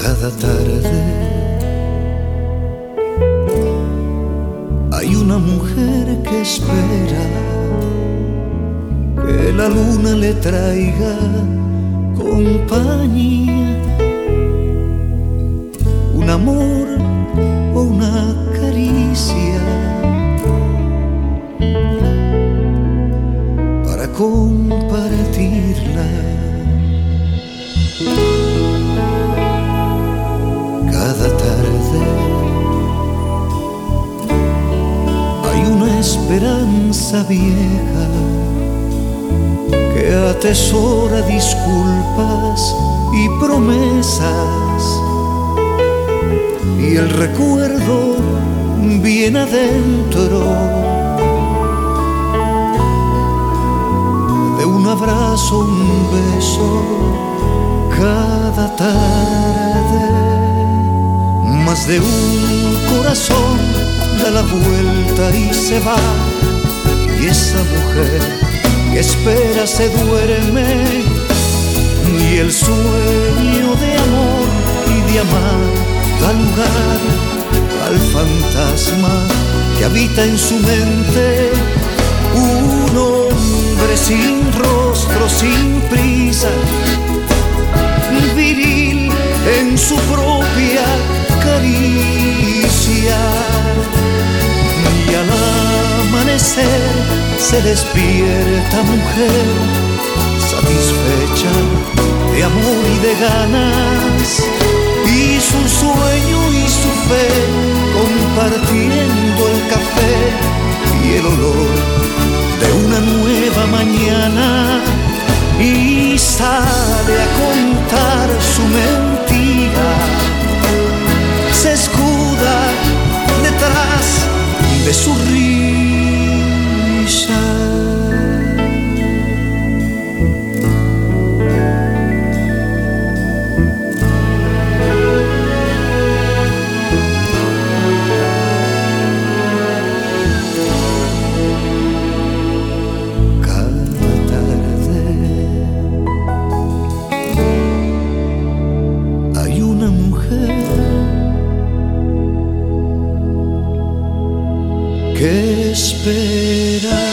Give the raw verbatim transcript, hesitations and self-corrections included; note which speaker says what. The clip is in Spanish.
Speaker 1: Cada tarde hay una mujer que espera que la luna le traiga compañía, un amor o una caricia para compartirla. Cada tarde hay una esperanza vieja que atesora disculpas y promesas, y el recuerdo bien adentro de un abrazo, un beso cada tarde. Más de un corazón da la vuelta y se va, y esa mujer que espera se duerme, y el sueño de amor y de amar da lugar al fantasma que habita en su mente. Un hombre sin rostro, sin prisa, viril en su propia caricia, y al amanecer se despierta mujer satisfecha de amor y de ganas, y su sueño y su fe compartiendo el café y el olor de una nueva mañana, y sale a contar su mentira, se escuda detrás de su risa. Que espera.